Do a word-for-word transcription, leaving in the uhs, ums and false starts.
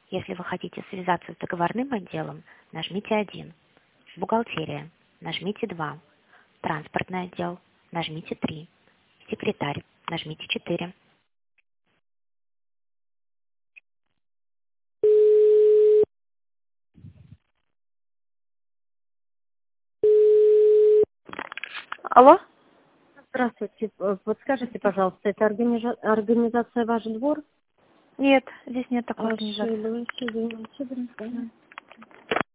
Если вы хотите связаться с договорным отделом, нажмите один. Бухгалтерия, нажмите два. Транспортный отдел, нажмите три. Секретарь, нажмите четыре. Алло? Здравствуйте. Э, Подскажите, пожалуйста, это организа- организация «Ваш двор»? Нет, здесь нет такой организации. Ошиблась, извините, друзья.